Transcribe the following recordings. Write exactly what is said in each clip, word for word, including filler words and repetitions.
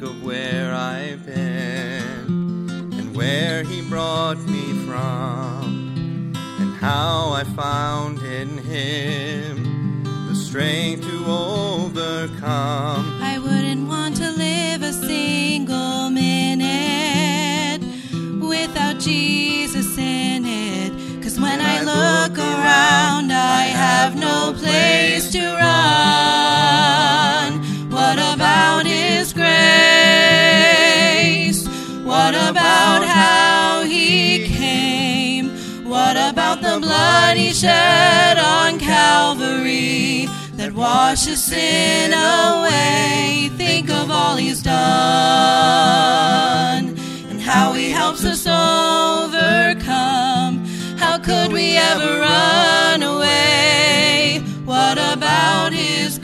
of where I've been and where he brought me from, and how I found in him the strength to overcome. I wouldn't want to live a single minute without Jesus in it, 'cause when I look around I have no place to run. What about his grace? What about how he came? What about the blood he shed on Calvary that washes sin away? Think of all he's done and how he helps us overcome. How could we ever run away? What about his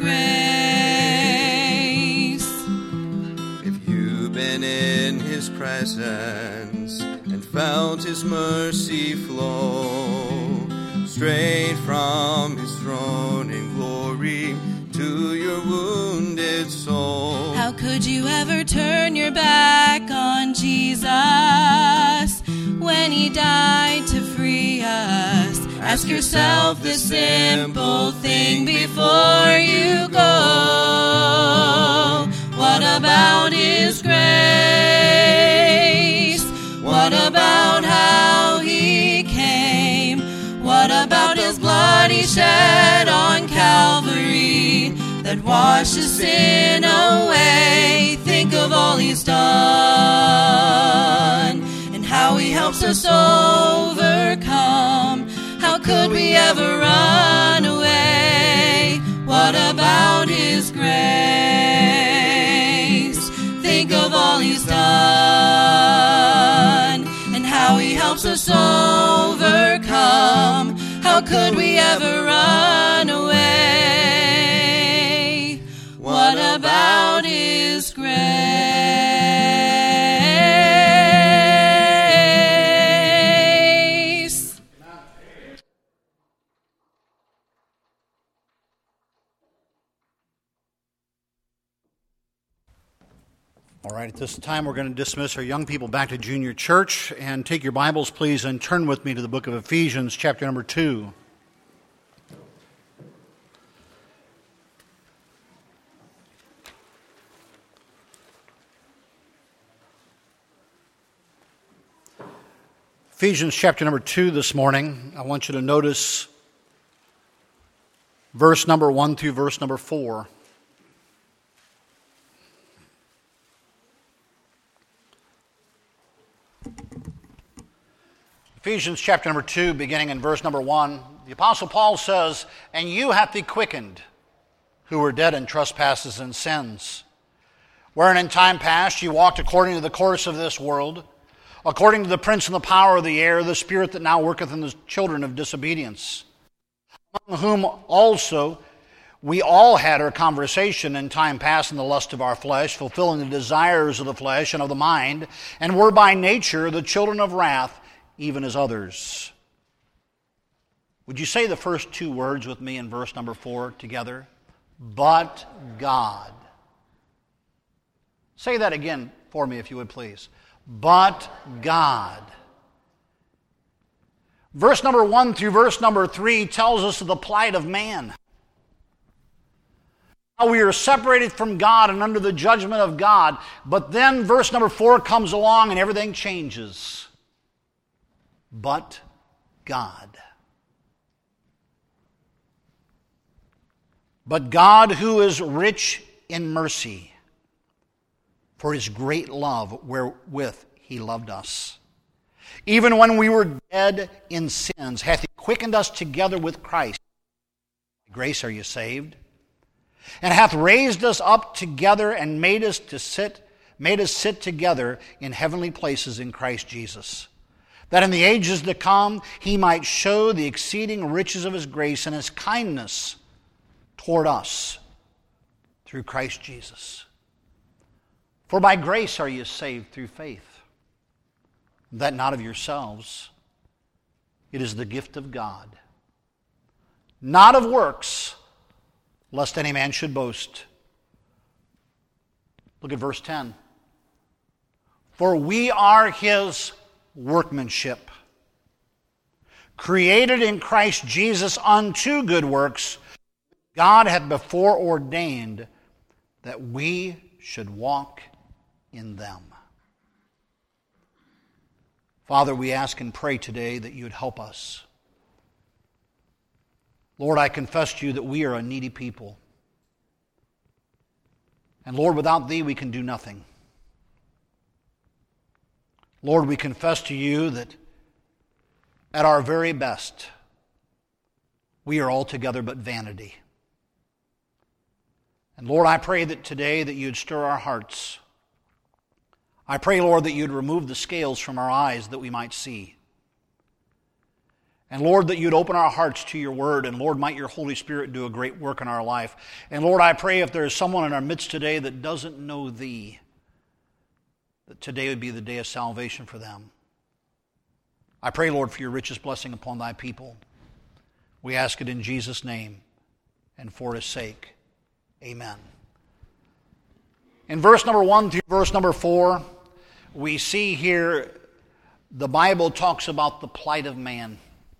grace? If you've been in his presence and felt his mercy flow straight from his throne in glory to your wounded soul, how could you ever turn your back on Jesus when he died to free us? Ask yourself this simple thing before you go. What about his grace? What about how he came? What about his blood he shed on Calvary that washes sin away? Think of all he's done and how he helps us overcome. How could we ever run away? What about his grace? Think of all he's done and how he helps us overcome. How could we ever run away? What about his grace? All right, at this time we're going to dismiss our young people back to junior church, and take your Bibles, please, and turn with me to the book of Ephesians, chapter number two. Ephesians chapter number two this morning. I want you to notice verse number one through verse number four. Ephesians chapter number two, beginning in verse number one, the Apostle Paul says, "And you hath he quickened, who were dead in trespasses and sins, wherein in time past you walked according to the course of this world, according to the prince and the power of the air, the spirit that now worketh in the children of disobedience, among whom also we all had our conversation in time past in the lust of our flesh, fulfilling the desires of the flesh and of the mind, and were by nature the children of wrath, even as others." Would you say the first two words with me in verse number four together? But God. Say that again for me, if you would please. But God. Verse number one through verse number three tells us of the plight of man. How we are separated from God and under the judgment of God. But then verse number four comes along and everything changes. But God. But God, who is rich in mercy, for his great love wherewith he loved us, even when we were dead in sins, hath he quickened us together with Christ. By grace are you saved, and hath raised us up together and made us to sit, made us sit together in heavenly places in Christ Jesus, that in the ages to come he might show the exceeding riches of his grace and his kindness toward us through Christ Jesus. For by grace are you saved through faith, that not of yourselves. It is the gift of God, not of works, lest any man should boast. Look at verse ten. For we are His workmanship, created in Christ Jesus unto good works, God hath before ordained that we should walk in them. Father, we ask and pray today that you would help us. Lord, I confess to you that we are a needy people. And Lord, without thee we can do nothing. Lord, we confess to you that at our very best, we are altogether but vanity. And Lord, I pray that today that you'd stir our hearts. I pray, Lord, that you'd remove the scales from our eyes that we might see. And Lord, that you'd open our hearts to your word. And Lord, might your Holy Spirit do a great work in our life. And Lord, I pray if there is someone in our midst today that doesn't know thee, that today would be the day of salvation for them. I pray, Lord, for your richest blessing upon thy people. We ask it in Jesus' name and for his sake. Amen. In verse number one through verse number four, we see here the Bible talks about the plight of man.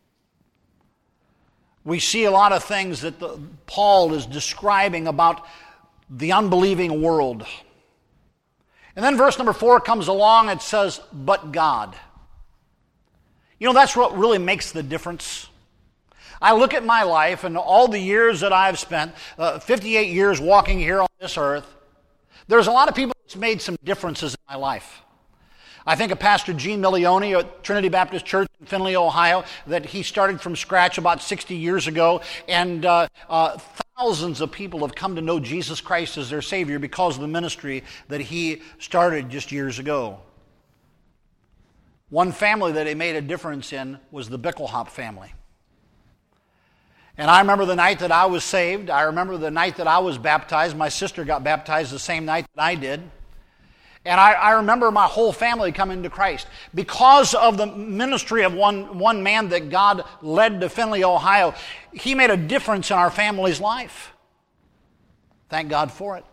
We see a lot of things that the, Paul is describing about the unbelieving world. And then verse number four comes along and says, but God. You know, that's what really makes the difference. I look at my life and all the years that I've spent, uh, fifty-eight years walking here on this earth, there's a lot of people that's made some differences in my life. I think of Pastor Gene Milione at Trinity Baptist Church in Findlay, Ohio, that he started from scratch about sixty years ago, and uh, uh, thousands of people have come to know Jesus Christ as their Savior because of the ministry that he started just years ago. One family that he made a difference in was the Bickelhop family. And I remember the night that I was saved. I remember the night that I was baptized. My sister got baptized the same night that I did. And I, I remember my whole family coming to Christ. Because of the ministry of one, one man that God led to Findlay, Ohio, he made a difference in our family's life. Thank God for it.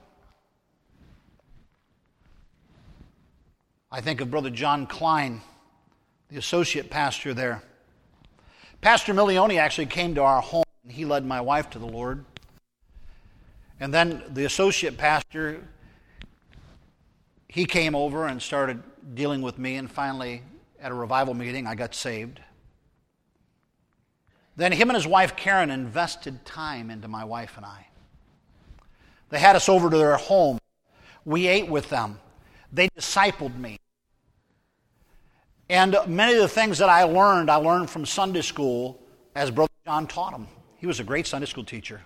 I think of Brother John Klein, the associate pastor there. Pastor Milione actually came to our home. He led my wife to the Lord. And then the associate pastor, he came over and started dealing with me, and finally at a revival meeting I got saved. Then him and his wife Karen invested time into my wife and I. They had us over to their home. We ate with them. They discipled me. And many of the things that I learned, I learned from Sunday school as Brother John taught them. He was a great Sunday school teacher.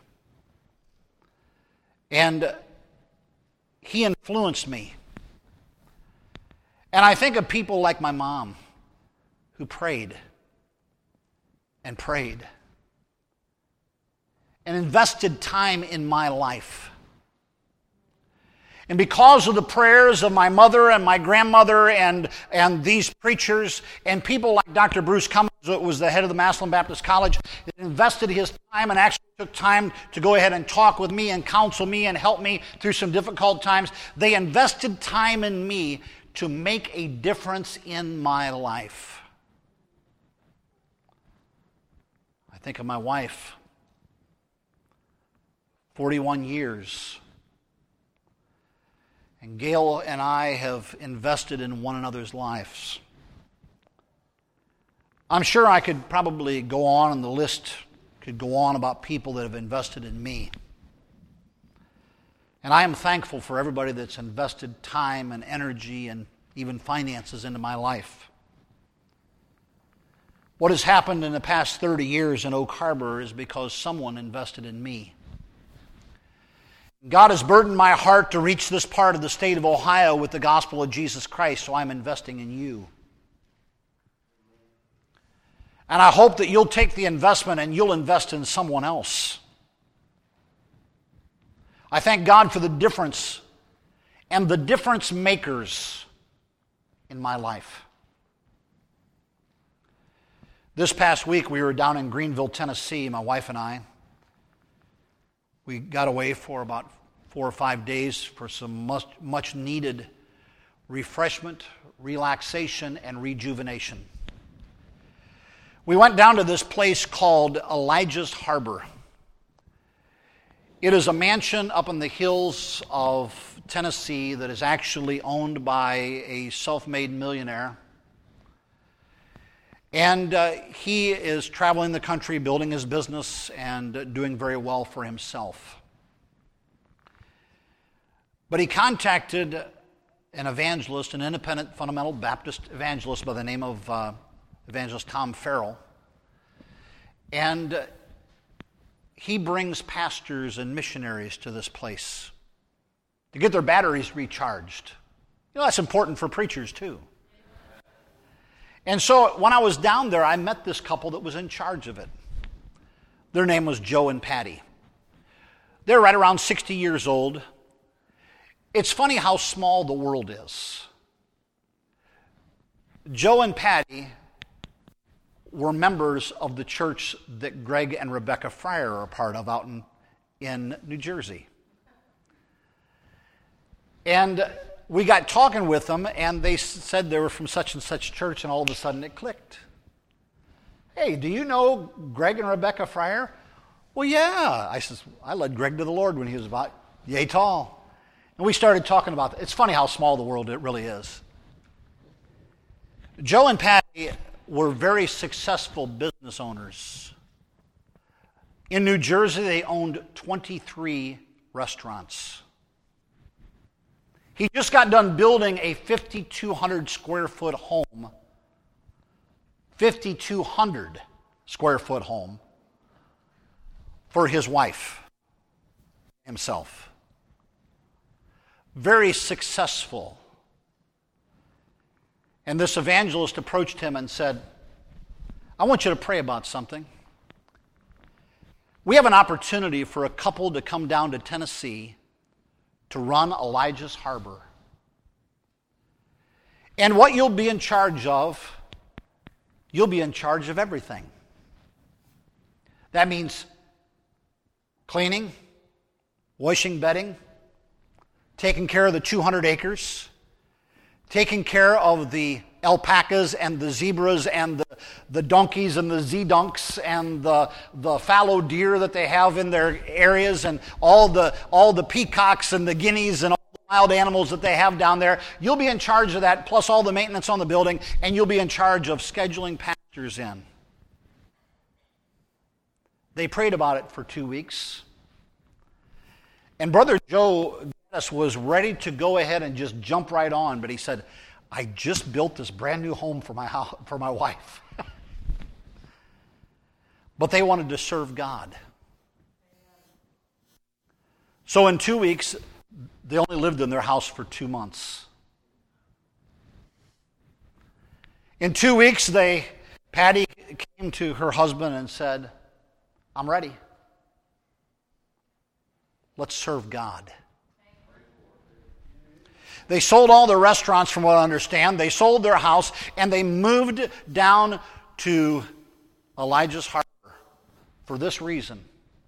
And he influenced me. And I think of people like my mom who prayed and prayed and invested time in my life. And because of the prayers of my mother and my grandmother and, and these preachers and people like Doctor Bruce Cummins, who was the head of the Massillon Baptist College, that invested his time and actually took time to go ahead and talk with me and counsel me and help me through some difficult times. They invested time in me to make a difference in my life. I think of my wife, forty-one years. And Gail and I have invested in one another's lives. I'm sure I could probably go on, and the list could go on about people that have invested in me. And I am thankful for everybody that's invested time and energy and even finances into my life. What has happened in the past thirty years in Oak Harbor is because someone invested in me. God has burdened my heart to reach this part of the state of Ohio with the gospel of Jesus Christ, so I'm investing in you. And I hope that you'll take the investment and you'll invest in someone else. I thank God for the difference and the difference makers in my life. This past week we were down in Greenville, Tennessee, my wife and I. We got away for about four or five days for some much, much needed refreshment, relaxation, and rejuvenation. We went down to this place called Elijah's Harbor. It is a mansion up in the hills of Tennessee that is actually owned by a self-made millionaire. And uh, he is traveling the country, building his business, and doing very well for himself. But he contacted an evangelist, an independent fundamental Baptist evangelist by the name of uh, Evangelist Tom Farrell. And uh, he brings pastors and missionaries to this place to get their batteries recharged. You know, that's important for preachers too. And so when I was down there, I met this couple that was in charge of it. Their name was Joe and Patty. They're right around sixty years old. It's funny how small the world is. Joe and Patty were members of the church that Greg and Rebecca Fryer are a part of out in, in New Jersey. And we got talking with them, and they said they were from such and such church, and all of a sudden it clicked. Hey, do you know Greg and Rebecca Fryer? Well, yeah. I says, I led Greg to the Lord when he was about yay tall. And we started talking about that. It's funny how small the world it really is. Joe and Patty were very successful business owners. In New Jersey, they owned twenty-three restaurants. He just got done building a fifty-two hundred square foot home, fifty-two hundred square foot home for his wife, himself. Very successful. And this evangelist approached him and said, I want you to pray about something. We have an opportunity for a couple to come down to Tennessee to run Elijah's Harbor. And what you'll be in charge of, you'll be in charge of everything. That means cleaning, washing, bedding, taking care of the two hundred acres, taking care of the alpacas and the zebras and the, the donkeys and the Z-dunks and the, the fallow deer that they have in their areas and all the, all the peacocks and the guineas and all the wild animals that they have down there. You'll be in charge of that, plus all the maintenance on the building, and you'll be in charge of scheduling pastors in. They prayed about it for two weeks. And Brother Joe was ready to go ahead and just jump right on, but he said, I just built this brand new home for my house, for my wife. But they wanted to serve God. So in two weeks, they only lived in their house for two months. In two weeks, they Patty came to her husband and said, I'm ready. Let's serve God. They sold all their restaurants, from what I understand. They sold their house, and they moved down to Elijah's Harbor for this reason: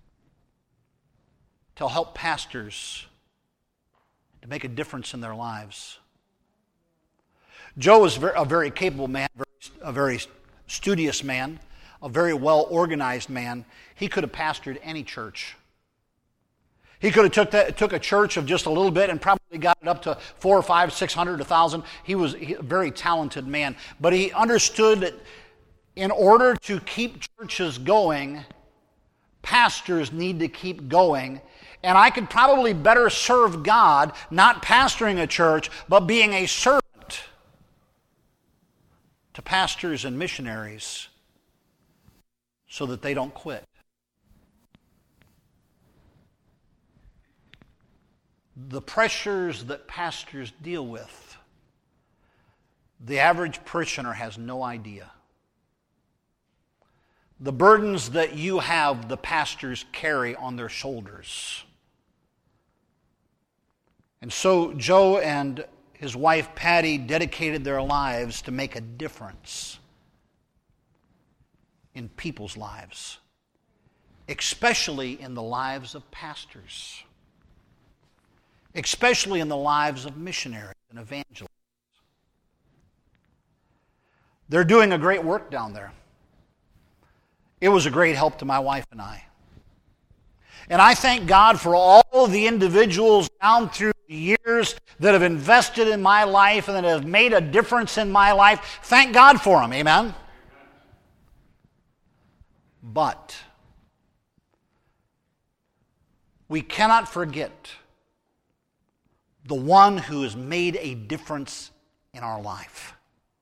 to help pastors to make a difference in their lives. Joe was a very capable man, a very studious man, a very well-organized man. He could have pastored any church. He could have took that, took a church of just a little bit and probably got it up to four or five, six hundred, a thousand. He was a very talented man. But he understood that in order to keep churches going, pastors need to keep going. And I could probably better serve God, not pastoring a church, but being a servant to pastors and missionaries so that they don't quit. The pressures that pastors deal with, the average parishioner has no idea. The burdens that you have, the pastors carry on their shoulders. And so Joe and his wife Patty dedicated their lives to make a difference in people's lives, especially in the lives of pastors, especially in the lives of missionaries and evangelists. They're doing a great work down there. It was a great help to my wife and I. And I thank God for all of the individuals down through the years that have invested in my life and that have made a difference in my life. Thank God for them, amen? But we cannot forget the one who has made a difference in our life.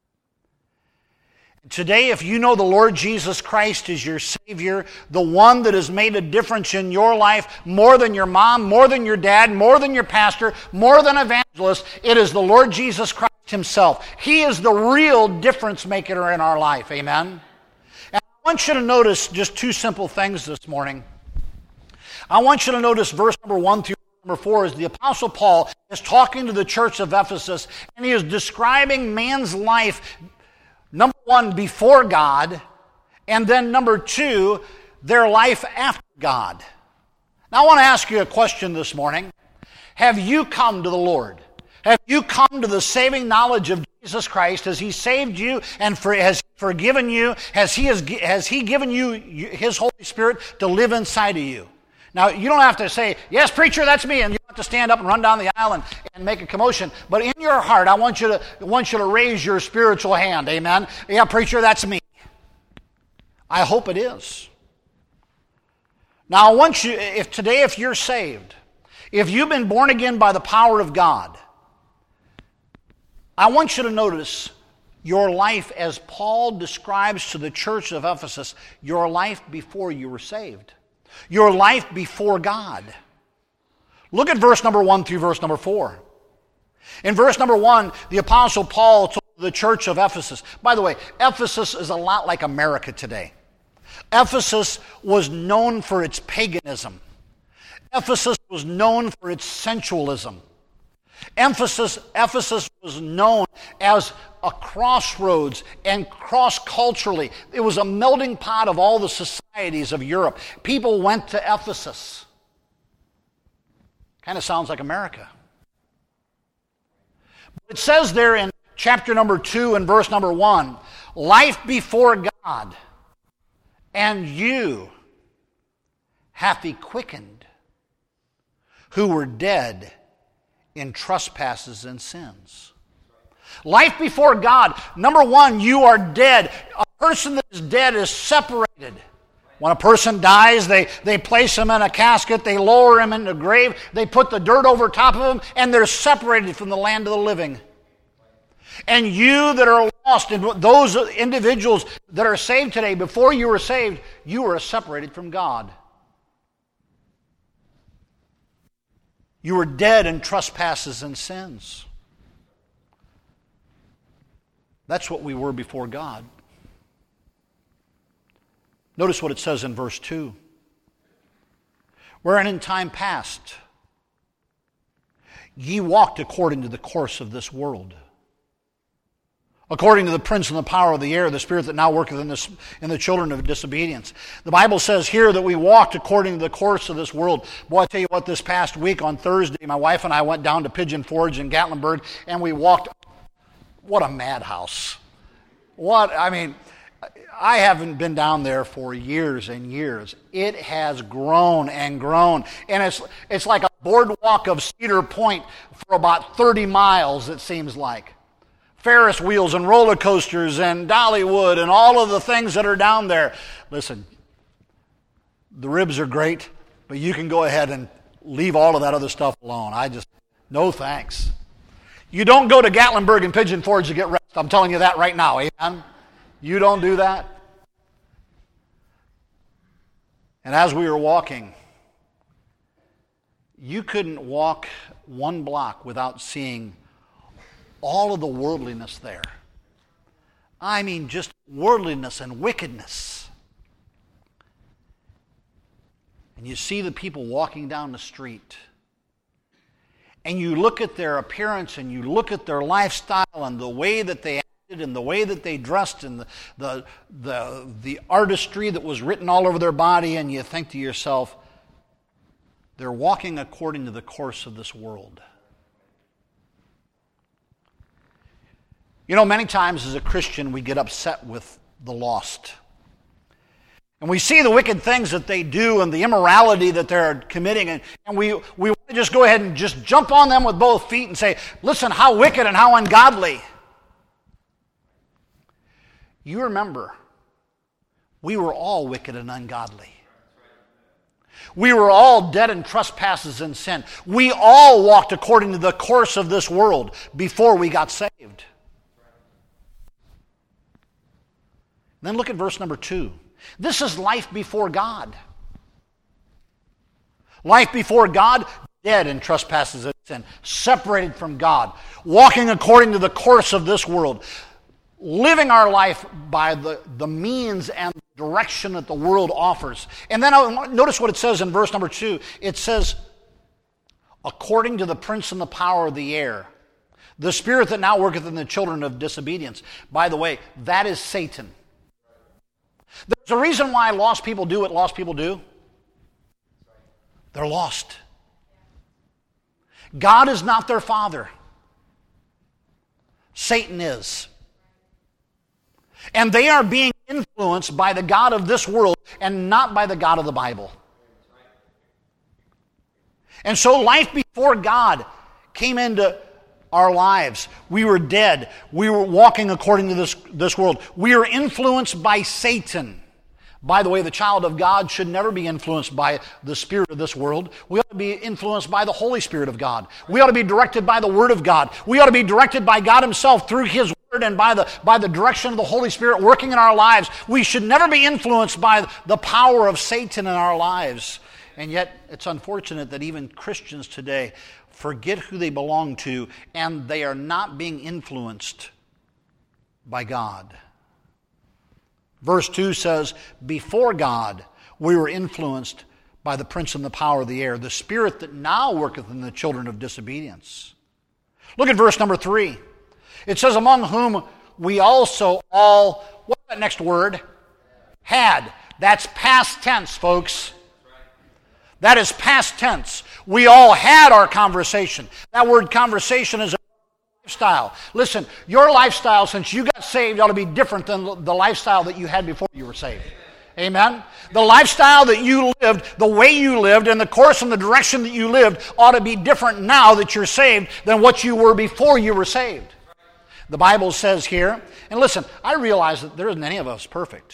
Today, if you know the Lord Jesus Christ as your Savior, the one that has made a difference in your life more than your mom, more than your dad, more than your pastor, more than evangelist, it is the Lord Jesus Christ Himself. He is the real difference maker in our life. Amen? And I want you to notice just two simple things this morning. I want you to notice verse number one through number four as the Apostle Paul is talking to the church of Ephesus, and he is describing man's life, number one, before God, and then number two, their life after God. Now I want to ask you a question this morning. Have you come to the Lord? Have you come to the saving knowledge of Jesus Christ? Has He saved you and for, has forgiven you? Has He, has, has he given you His Holy Spirit to live inside of you? Now, you don't have to say, yes, preacher, that's me, and you don't have to stand up and run down the aisle and, and make a commotion. But in your heart, I want you to I want you to raise your spiritual hand. Amen? Yeah, preacher, that's me. I hope it is. Now, I want you, if today, if you're saved, if you've been born again by the power of God, I want you to notice your life as Paul describes to the church of Ephesus, your life before you were saved. Your life before God. Look at verse number one through verse number four. In verse number one, the Apostle Paul told the church of Ephesus. By the way, Ephesus is a lot like America today. Ephesus was known for its paganism. Ephesus was known for its sensualism. Ephesus, Ephesus was known as a crossroads and cross-culturally. It was a melting pot of all the societies of Europe. People went to Ephesus. Kind of sounds like America. It says there in chapter number two and verse number one, life before God, and you hath He quickened, who were dead in trespasses and sins. Life before God. Number one, you are dead. A person that is dead is separated. When a person dies, they, they place him in a casket, they lower him in the grave, they put the dirt over top of him, and they're separated from the land of the living. And you that are lost, and those individuals that are saved today, before you were saved, you were separated from God. You were dead in trespasses and sins. That's what we were before God. Notice what it says in verse two. Wherein in time past ye walked according to the course of this world, according to the prince and the power of the air, the spirit that now worketh in, this, in the children of disobedience. The Bible says here that we walked according to the course of this world. Boy, I tell you what, this past week on Thursday, my wife and I went down to Pigeon Forge in Gatlinburg, and we walked. What a madhouse. What, I mean, I haven't been down there for years and years. It has grown and grown. And it's, it's like a boardwalk of Cedar Point for about thirty miles, it seems like. Ferris wheels and roller coasters and Dollywood and all of the things that are down there. Listen, the ribs are great, but you can go ahead and leave all of that other stuff alone. I just, no thanks. You don't go to Gatlinburg and Pigeon Forge to get rest. I'm telling you that right now, amen? You don't do that. And as we were walking, you couldn't walk one block without seeing all of the worldliness there. I mean, just worldliness and wickedness. And you see the people walking down the street. And you look at their appearance and you look at their lifestyle and the way that they acted and the way that they dressed and the, the, the, the artistry that was written all over their body, and you think to yourself, they're walking according to the course of this world. You know, many times as a Christian, we get upset with the lost. And we see the wicked things that they do and the immorality that they're committing, and, and we, we want to just go ahead and just jump on them with both feet and say, listen, how wicked and how ungodly. You remember, we were all wicked and ungodly. We were all dead in trespasses and sin. We all walked according to the course of this world before we got saved. Then look at verse number two. This is life before God. Life before God, dead in trespasses and sin, separated from God, walking according to the course of this world, living our life by the, the means and direction that the world offers. And then notice what it says in verse number two. It says, according to the prince and the power of the air, the spirit that now worketh in the children of disobedience. By the way, that is Satan. There's a reason why lost people do what lost people do. They're lost. God is not their father. Satan is. And they are being influenced by the God of this world and not by the God of the Bible. And so life before God came into our lives. We were dead. We were walking according to this, this world. We are influenced by Satan. By the way, the child of God should never be influenced by the spirit of this world. We ought to be influenced by the Holy Spirit of God. We ought to be directed by the Word of God. We ought to be directed by God Himself through His Word and by the, by the direction of the Holy Spirit working in our lives. We should never be influenced by the power of Satan in our lives. And yet, it's unfortunate that even Christians today forget who they belong to, and they are not being influenced by God. Verse two says, before God we were influenced by the prince and the power of the air, the spirit that now worketh in the children of disobedience. Look at verse number three. It says, among whom we also all, what's that next word? Had. That's past tense, folks. That is past tense. We all had our conversation. That word conversation is a lifestyle. Listen, your lifestyle since you got saved ought to be different than the lifestyle that you had before you were saved. Amen? The lifestyle that you lived, the way you lived, and the course and the direction that you lived ought to be different now that you're saved than what you were before you were saved. The Bible says here, and listen, I realize that there isn't any of us perfect.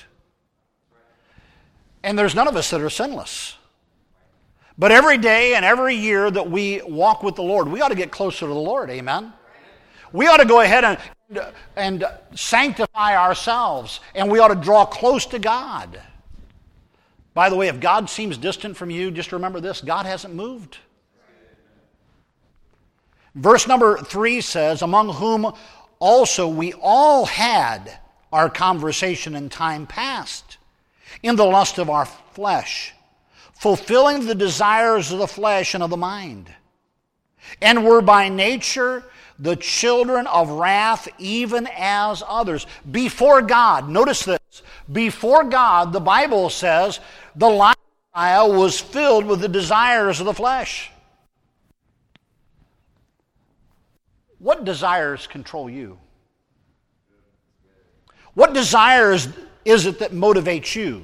And there's none of us that are sinless. But every day and every year that we walk with the Lord, we ought to get closer to the Lord, amen? We ought to go ahead and, and sanctify ourselves, and we ought to draw close to God. By the way, if God seems distant from you, just remember this, God hasn't moved. Verse number three says, among whom also we all had our conversation in time past, in the lust of our flesh, fulfilling the desires of the flesh and of the mind, and were by nature the children of wrath, even as others. Before God, notice this, before God, the Bible says, the lifestyle was filled with the desires of the flesh. What desires control you? What desires is it that motivates you?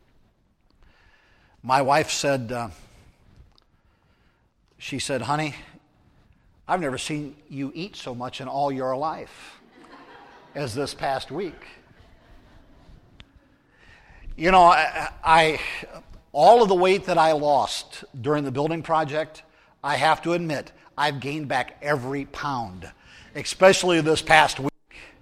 My wife said, uh, she said, honey, I've never seen you eat so much in all your life as this past week. You know, I, I all of the weight that I lost during the building project, I have to admit, I've gained back every pound, especially this past week.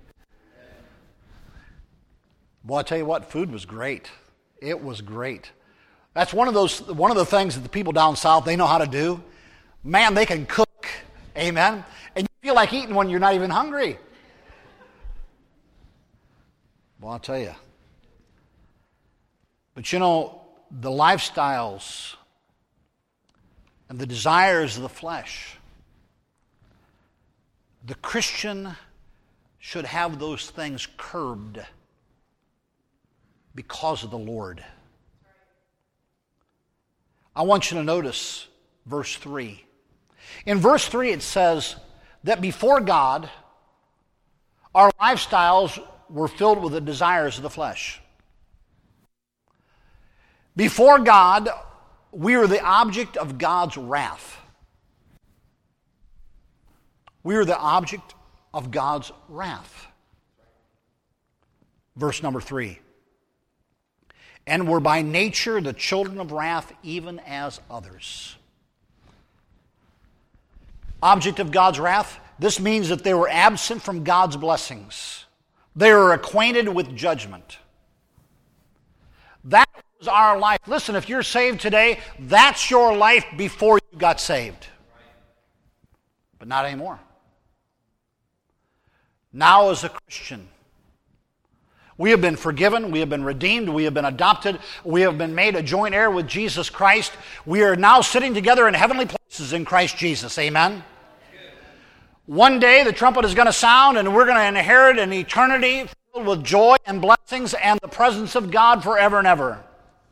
Well, I tell you what, food was great. It was great. That's one of those one of the things that the people down south, they know how to do. Man, they can cook. Amen. And you feel like eating when you're not even hungry. Well, I'll tell you. But you know, the lifestyles and the desires of the flesh, the Christian should have those things curbed because of the Lord. I want you to notice verse three. In verse three it says that before God, Our lifestyles were filled with the desires of the flesh. Before God, we were the object of God's wrath. We are the object of God's wrath. Verse number three. And were by nature the children of wrath, even as others. Object of God's wrath. This means that they were absent from God's blessings. They were acquainted with judgment. That was our life. Listen, if you're saved today, that's your life before you got saved. But not anymore. Now as a Christian, we have been forgiven, we have been redeemed, we have been adopted, we have been made a joint heir with Jesus Christ. We are now sitting together in heavenly places in Christ Jesus. Amen? One day the trumpet is going to sound and we're going to inherit an eternity filled with joy and blessings and the presence of God forever and ever.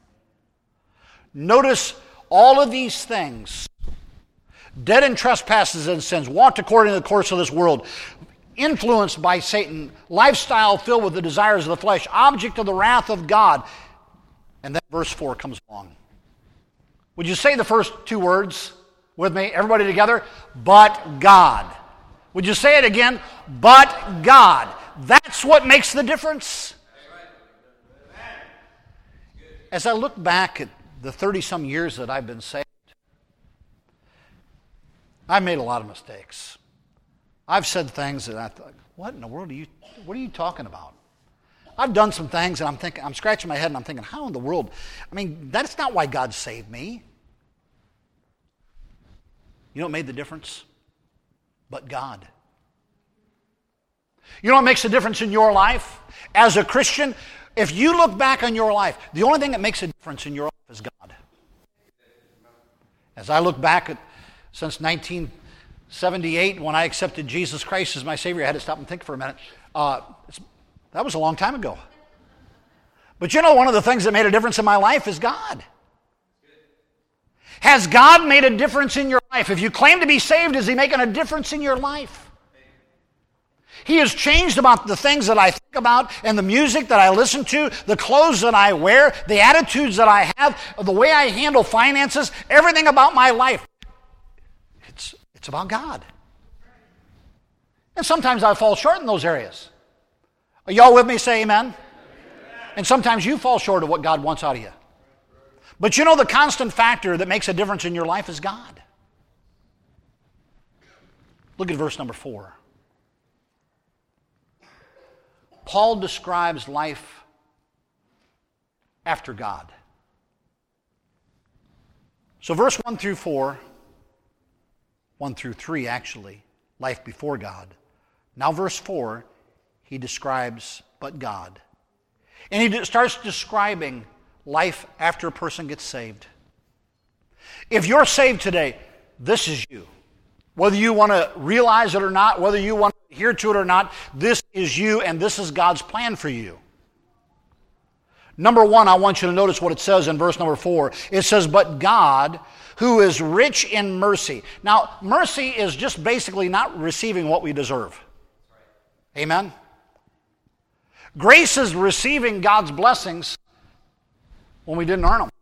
Notice all of these things. Dead in trespasses and sins, walked according to the course of this world, influenced by Satan, lifestyle filled with the desires of the flesh, object of the wrath of God. And then verse four comes along. Would you say the first two words with me? Everybody together? But God. Would you say it again? But God. That's what makes the difference. As I look back at the thirty-some years that I've been saved, I've made a lot of mistakes. I've said things that I thought, what in the world are you, what are you talking about? I've done some things and I'm thinking, I'm scratching my head and I'm thinking, how in the world? I mean, that's not why God saved me. You know what made the difference? But God. You know what makes a difference in your life? As a Christian, if you look back on your life, the only thing that makes a difference in your life is God. As I look back at since nineteen seventy-eight, when I accepted Jesus Christ as my Savior, I had to stop and think for a minute. Uh, that was a long time ago. But you know, one of the things that made a difference in my life is God. Has God made a difference in your life? If you claim to be saved, is He making a difference in your life? He has changed about the things that I think about and the music that I listen to, the clothes that I wear, the attitudes that I have, the way I handle finances, everything about my life. It's, it's about God. And sometimes I fall short in those areas. Are y'all with me? Say amen. And sometimes you fall short of what God wants out of you. But you know, the constant factor that makes a difference in your life is God. Look at verse number four. Paul describes life after God. So verse one through four, one through three actually, life before God. Now verse four, he describes but God. And he starts describing life after a person gets saved. If you're saved today, this is you. Whether you want to realize it or not, whether you want to adhere to it or not, this is you and this is God's plan for you. Number one, I want you to notice what it says in verse number four. It says, but God, who is rich in mercy. Now, mercy is just basically not receiving what we deserve. Amen? Grace is receiving God's blessings when we didn't earn them.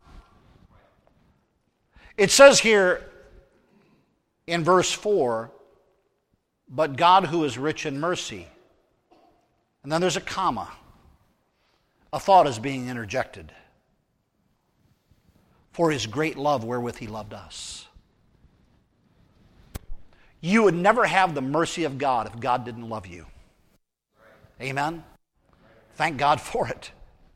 It says here in verse four, but God who is rich in mercy. And then there's a comma. A thought is being interjected. For His great love wherewith He loved us. You would never have the mercy of God if God didn't love you. Amen? Thank God for it.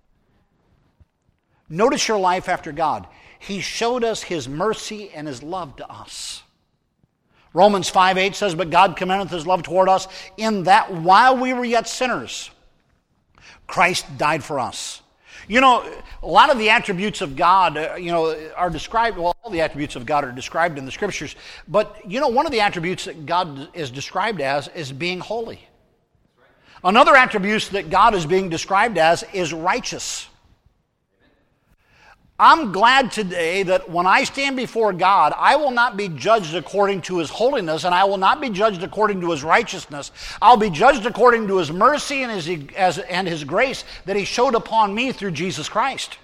Notice your life after God. He showed us His mercy and His love to us. Romans five eight says, but God commendeth His love toward us in that while we were yet sinners, Christ died for us. You know, a lot of the attributes of God, uh, you know, are described, well, all the attributes of God are described in the Scriptures. But, you know, one of the attributes that God is described as is being holy. Another attribute that God is being described as is righteous. I'm glad today that when I stand before God, I will not be judged according to His holiness, and I will not be judged according to His righteousness. I'll be judged according to His mercy and His, as, and His grace that He showed upon me through Jesus Christ.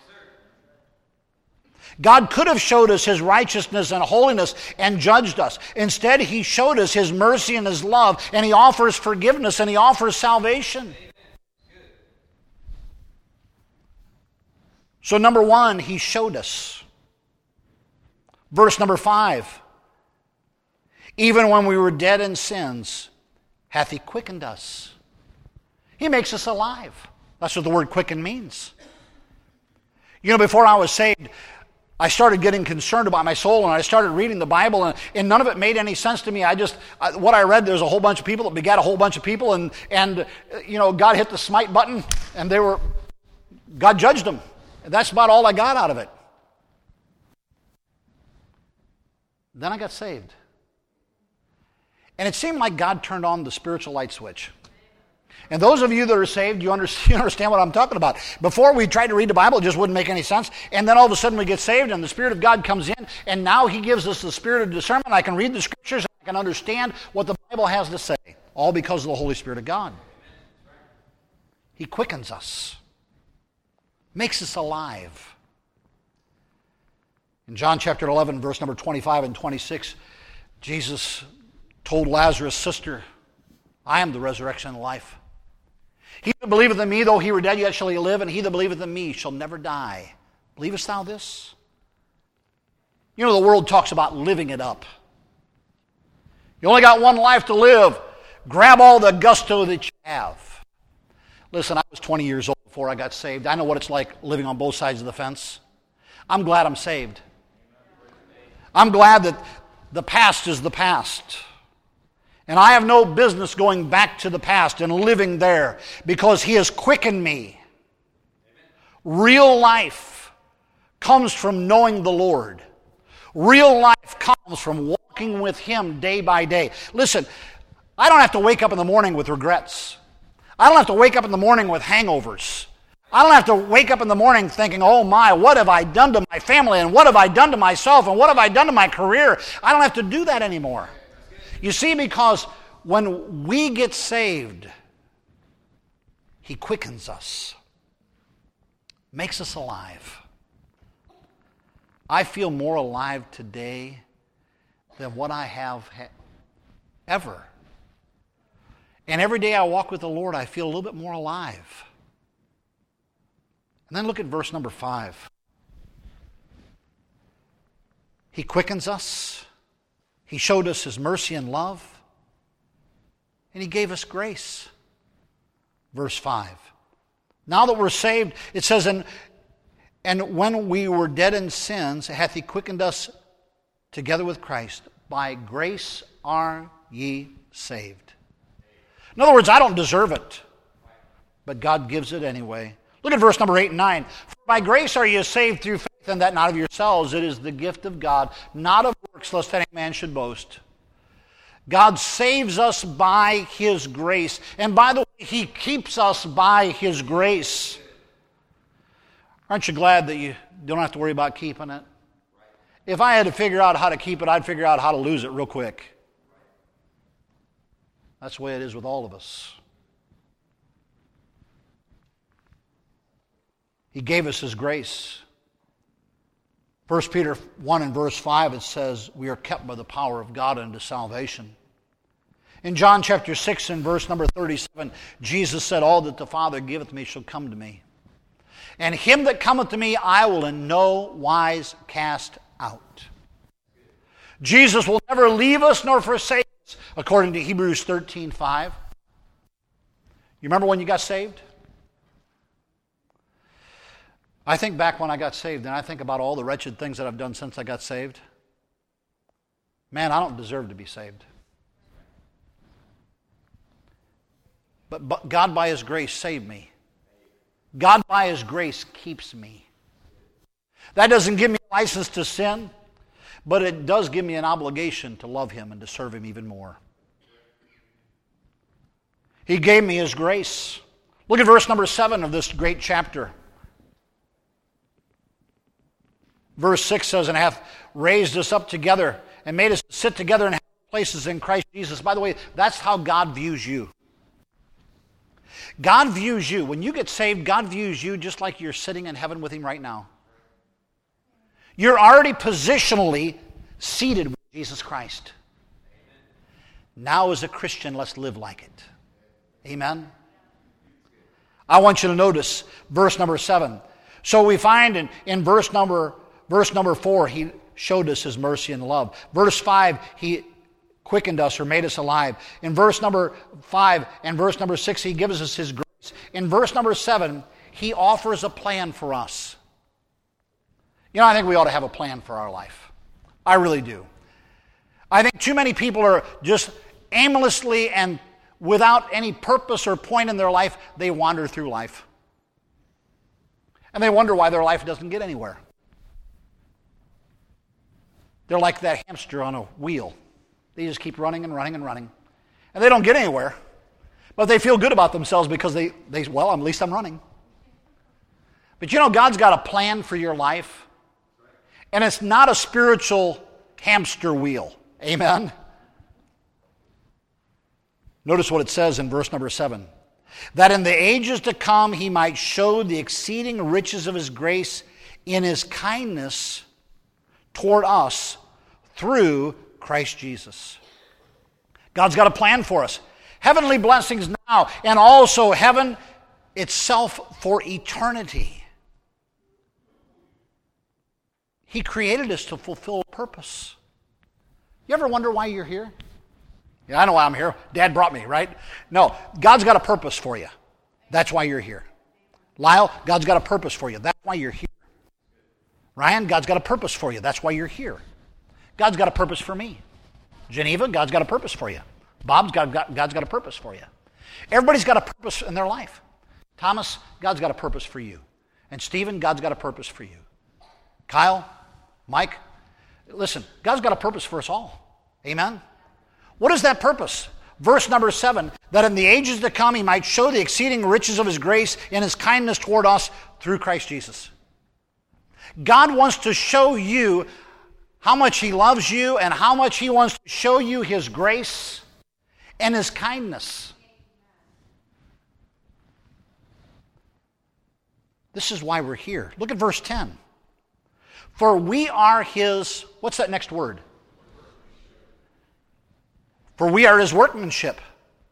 God could have showed us His righteousness and holiness and judged us. Instead, He showed us His mercy and His love, and He offers forgiveness and He offers salvation. So number one, He showed us. Verse number five. Even when we were dead in sins, hath He quickened us. He makes us alive. That's what the word quicken means. You know, before I was saved, I started getting concerned about my soul, and I started reading the Bible, and, and none of it made any sense to me. I just, I, what I read, there's a whole bunch of people that begat a whole bunch of people, and, and you know, God hit the smite button, and they were, God judged them. That's about all I got out of it. Then I got saved. And it seemed like God turned on the spiritual light switch. And those of you that are saved, you understand what I'm talking about. Before we tried to read the Bible, it just wouldn't make any sense. And then all of a sudden we get saved and the Spirit of God comes in. And now He gives us the spirit of discernment. I can read the Scriptures. I can understand what the Bible has to say. All because of the Holy Spirit of God. He quickens us. Makes us alive. In John chapter eleven, verse number twenty-five and twenty-six, Jesus told Lazarus' sister, I am the resurrection and life. He that believeth in me, though he were dead, yet shall he live, and he that believeth in me shall never die. Believest thou this? You know, the world talks about living it up. You only got one life to live. Grab all the gusto that you have. Listen, I was twenty years old before I got saved. I know what it's like living on both sides of the fence. I'm glad I'm saved. I'm glad that the past is the past. And I have no business going back to the past and living there because He has quickened me. Real life comes from knowing the Lord. Real life comes from walking with Him day by day. Listen, I don't have to wake up in the morning with regrets. I don't have to wake up in the morning with hangovers. I don't have to wake up in the morning thinking, oh my, what have I done to my family, and what have I done to myself, and what have I done to my career? I don't have to do that anymore. You see, because when we get saved, He quickens us, makes us alive. I feel more alive today than what I have ha- ever. And every day I walk with the Lord, I feel a little bit more alive. And then look at verse number five. He quickens us. He showed us His mercy and love. And He gave us grace. Verse five. Now that we're saved, it says, and, and when we were dead in sins, hath He quickened us together with Christ. By grace are ye saved. In other words, I don't deserve it, but God gives it anyway. Look at verse number eight and nine. For by grace are ye saved through faith, and that not of yourselves. It is the gift of God, not of works, lest any man should boast. God saves us by His grace. And by the way, He keeps us by His grace. Aren't you glad that you don't have to worry about keeping it? If I had to figure out how to keep it, I'd figure out how to lose it real quick. That's the way it is with all of us. He gave us His grace. First Peter one and verse five, it says, we are kept by the power of God unto salvation. In John chapter six and verse number thirty-seven, Jesus said, all that the Father giveth me shall come to me. And him that cometh to me I will in no wise cast out. Jesus will never leave us nor forsake us, according to Hebrews thirteen five. You remember when you got saved? I think back when I got saved, and I think about all the wretched things that I've done since I got saved. Man, I don't deserve to be saved. But, but God, by His grace, saved me. God, by His grace, keeps me. That doesn't give me a license to sin, but it does give me an obligation to love Him and to serve Him even more. He gave me His grace. Look at verse number seven of this great chapter. Verse six says, and hath raised us up together and made us sit together in places in Christ Jesus. By the way, that's how God views you. God views you. When you get saved, God views you just like you're sitting in heaven with Him right now. You're already positionally seated with Jesus Christ. Now as a Christian, let's live like it. Amen? I want you to notice verse number seven. So we find in, in verse number verse number four, He showed us His mercy and love. Verse five, He quickened us or made us alive. In verse number five and verse number six, He gives us His grace. In verse number seven, He offers a plan for us. You know, I think we ought to have a plan for our life. I really do. I think too many people are just aimlessly and without any purpose or point in their life, they wander through life. And they wonder why their life doesn't get anywhere. They're like that hamster on a wheel. They just keep running and running and running. And they don't get anywhere. But they feel good about themselves because they, they well, at least I'm running. But you know, God's got a plan for your life. And it's not a spiritual hamster wheel. Amen? Notice what it says in verse number seven. That in the ages to come He might show the exceeding riches of His grace in His kindness toward us through Christ Jesus. God's got a plan for us. Heavenly blessings now, and also heaven itself for eternity. He created us to fulfill a purpose. You ever wonder why you're here? Yeah, I know why I'm here. Dad brought me, right? No, God's got a purpose for you. That's why you're here. Lyle, God's got a purpose for you. That's why you're here. Ryan, God's got a purpose for you. That's why you're here. God's got a purpose for me. Geneva, God's got a purpose for you. Bob's got, got, God's got a purpose for you. Everybody's got a purpose in their life. Thomas, God's got a purpose for you. And Stephen, God's got a purpose for you. Kyle, Mike, listen, God's got a purpose for us all. Amen? What is that purpose? Verse number seven, that in the ages to come He might show the exceeding riches of His grace and His kindness toward us through Christ Jesus. God wants to show you how much He loves you and how much He wants to show you His grace and His kindness. This is why we're here. Look at verse ten. For we are His, what's that next word? For we are His workmanship,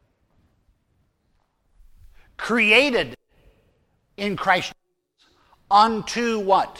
created in Christ Jesus unto what?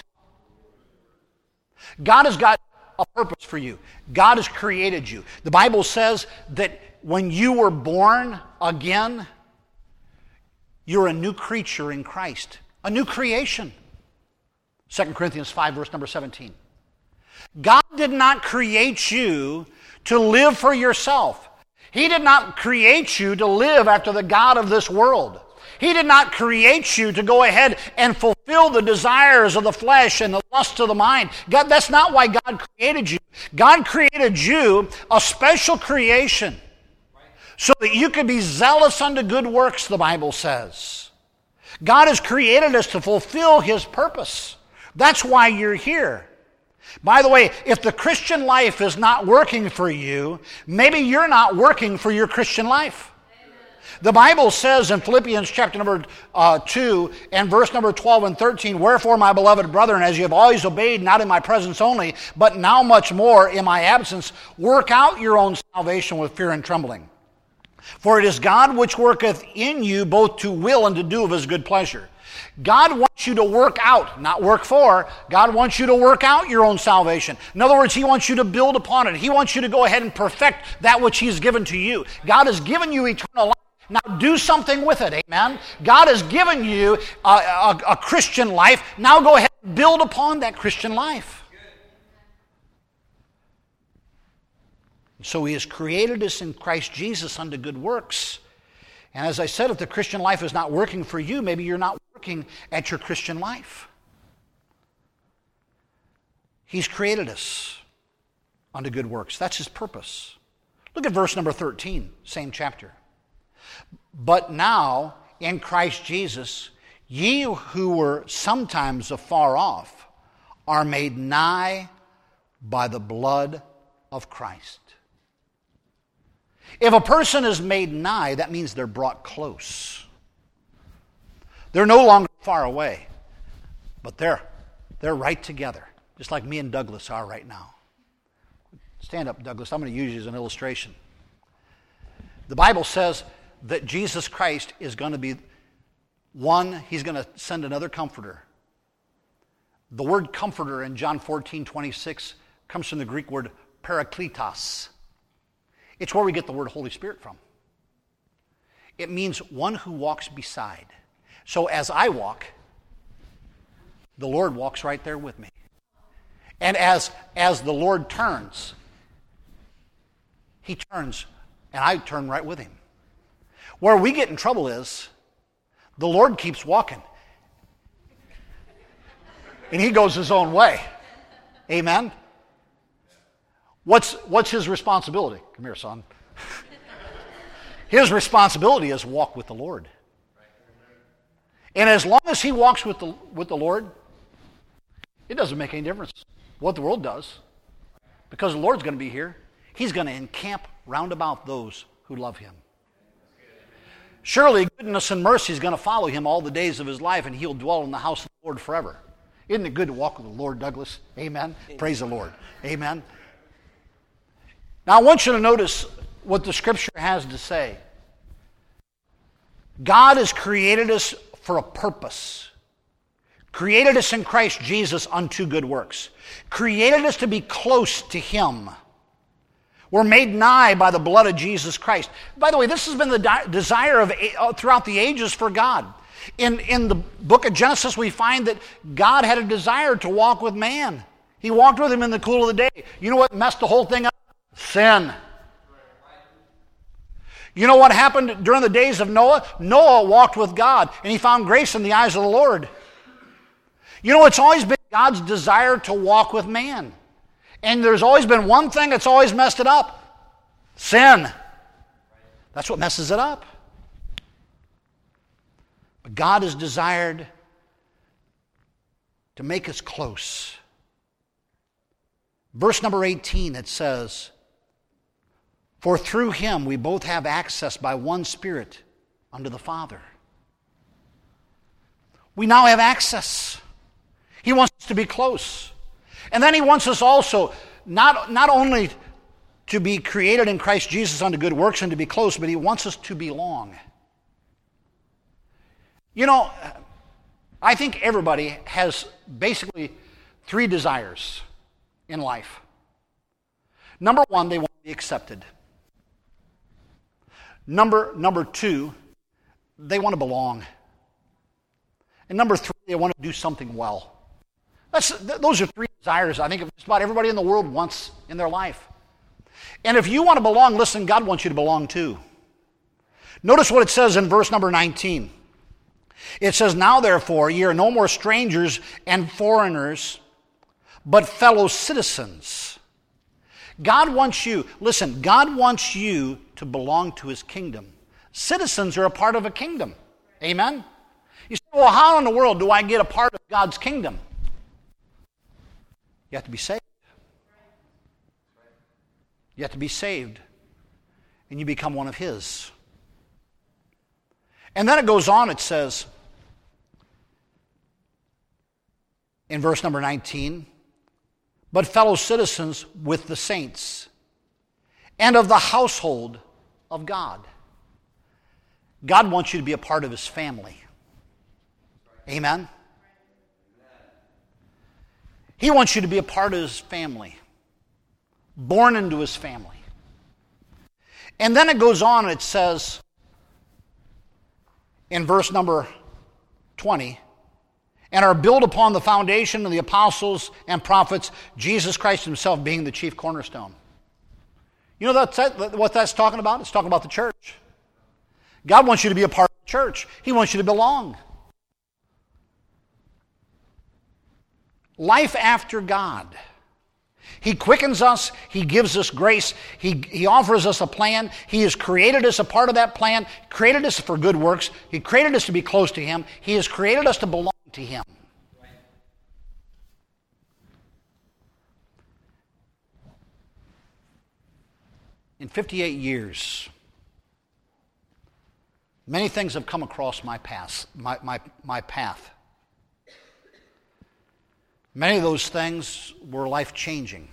God has got a purpose for you. God has created you. The Bible says that when you were born again, you're a new creature in Christ, a new creation. Second Corinthians five, verse number seventeen. God did not create you to live for yourself. He did not create you to live after the God of this world. He did not create you to go ahead and fulfill the desires of the flesh and the lust of the mind. God, that's not why God created you. God created you a special creation so that you could be zealous unto good works, the Bible says. God has created us to fulfill His purpose. That's why you're here. By the way, if the Christian life is not working for you, maybe you're not working for your Christian life. The Bible says in Philippians chapter number uh, two and verse number twelve and thirteen, wherefore, my beloved brethren, as you have always obeyed, not in my presence only, but now much more in my absence, work out your own salvation with fear and trembling. For it is God which worketh in you both to will and to do of His good pleasure. God wants you to work out, not work for. God wants you to work out your own salvation. In other words, He wants you to build upon it. He wants you to go ahead and perfect that which He's given to you. God has given you eternal life. Now do something with it, amen? God has given you a, a, a Christian life. Now go ahead and build upon that Christian life. So He has created us in Christ Jesus unto good works. And as I said, if the Christian life is not working for you, maybe you're not working at your Christian life. He's created us unto good works. That's His purpose. Look at verse number thirteen, same chapter. But now, in Christ Jesus, ye who were sometimes afar off are made nigh by the blood of Christ. If a person is made nigh, that means they're brought close. They're no longer far away, but they're, they're right together, just like me and Douglas are right now. Stand up, Douglas. I'm going to use you as an illustration. The Bible says that Jesus Christ is going to be one, he's going to send another comforter. The word comforter in John fourteen twenty-six comes from the Greek word parakletos. It's where we get the word Holy Spirit from. It means one who walks beside. So as I walk, the Lord walks right there with me. And as, as the Lord turns, he turns, and I turn right with him. Where we get in trouble is, the Lord keeps walking. And he goes his own way. Amen? What's, what's his responsibility? Come here, son. His responsibility is walk with the Lord. And as long as he walks with the, with the Lord, it doesn't make any difference what the world does. Because the Lord's going to be here. He's going to encamp round about those who love him. Surely goodness and mercy is going to follow him all the days of his life, and he'll dwell in the house of the Lord forever. Isn't it good to walk with the Lord, Douglas? Amen? Amen. Praise the Lord. Amen. Now I want you to notice what the Scripture has to say. God has created us for a purpose. Created us in Christ Jesus unto good works. Created us to be close to him. We're made nigh by the blood of Jesus Christ. By the way, this has been the di- desire of uh, throughout the ages for God. In, in the book of Genesis, we find that God had a desire to walk with man. He walked with him in the cool of the day. You know what messed the whole thing up? Sin. You know what happened during the days of Noah? Noah walked with God, and he found grace in the eyes of the Lord. You know, it's always been God's desire to walk with man. And there's always been one thing that's always messed it up. Sin. That's what messes it up. But God has desired to make us close. Verse number eighteen, it says, for through him we both have access by one Spirit unto the Father. We now have access. He wants us to be close. And then he wants us also not, not only to be created in Christ Jesus unto good works and to be close, but he wants us to belong. You know, I think everybody has basically three desires in life. Number one, they want to be accepted. Number, number two, they want to belong. And number three, they want to do something well. That's, those are three desires I think just about everybody in the world wants in their life. And if you want to belong, listen, God wants you to belong too. Notice what it says in verse number nineteen. It says, now therefore ye are no more strangers and foreigners, but fellow citizens. God wants you, listen, God wants you to belong to his kingdom. Citizens are a part of a kingdom. Amen? You say, well, how in the world do I get a part of God's kingdom? You have to be saved. You have to be saved. And you become one of his. And then it goes on, it says, in verse number nineteen, but fellow citizens with the saints and of the household of God. God wants you to be a part of his family. Amen? He wants you to be a part of his family, born into his family. And then it goes on, it says in verse number twenty, and are built upon the foundation of the apostles and prophets, Jesus Christ himself being the chief cornerstone. You know that's, what that's talking about? It's talking about the church. God wants you to be a part of the church. He wants you to belong. Life after God. He quickens us. He gives us grace. He, he offers us a plan. He has created us a part of that plan, created us for good works. He created us to be close to him. He has created us to belong to him. In fifty-eight years, many things have come across my path, my, my, my path. Many of those things were life-changing.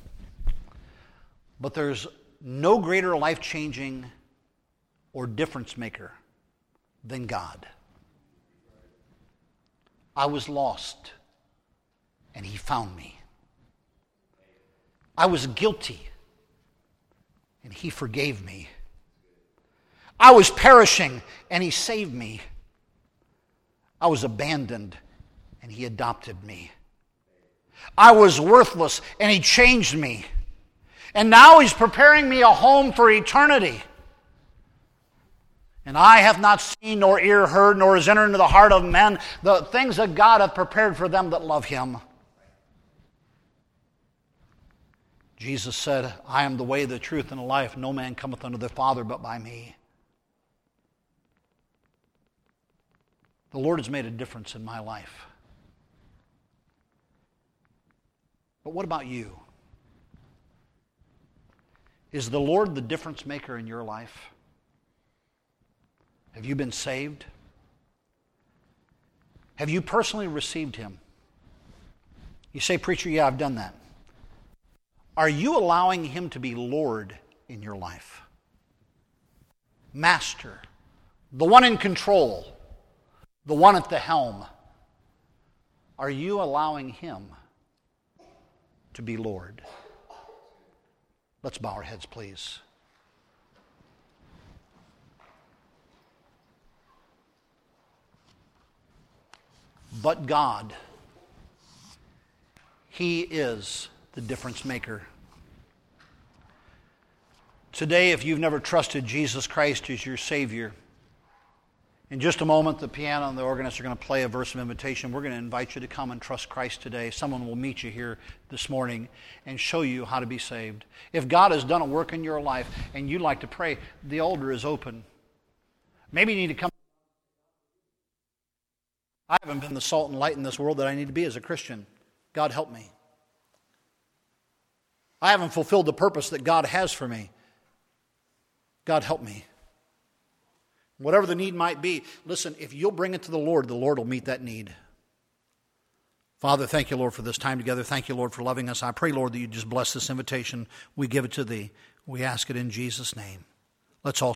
But there's no greater life-changing or difference maker than God. I was lost, and He found me. I was guilty, and He forgave me. I was perishing, and He saved me. I was abandoned, and He adopted me. I was worthless, and He changed me. And now He's preparing me a home for eternity. And I have not seen, nor ear heard, nor has entered into the heart of men the things that God hath prepared for them that love Him. Jesus said, I am the way, the truth, and the life. No man cometh unto the Father but by me. The Lord has made a difference in my life. But what about you? Is the Lord the difference maker in your life? Have you been saved? Have you personally received Him? You say, preacher, yeah, I've done that. Are you allowing Him to be Lord in your life? Master, the one in control, the one at the helm. Are you allowing Him to be Lord? Let's bow our heads, please. But God, He is the difference maker. Today, if you've never trusted Jesus Christ as your Savior, in just a moment, the piano and the organist are going to play a verse of invitation. We're going to invite you to come and trust Christ today. Someone will meet you here this morning and show you how to be saved. If God has done a work in your life and you'd like to pray, the altar is open. Maybe you need to come. I haven't been the salt and light in this world that I need to be as a Christian. God help me. I haven't fulfilled the purpose that God has for me. God help me. Whatever the need might be, listen, if you'll bring it to the Lord, the Lord will meet that need. Father, thank you, Lord, for this time together. Thank you, Lord, for loving us. I pray, Lord, that you just bless this invitation. We give it to Thee. We ask it in Jesus' name. Let's all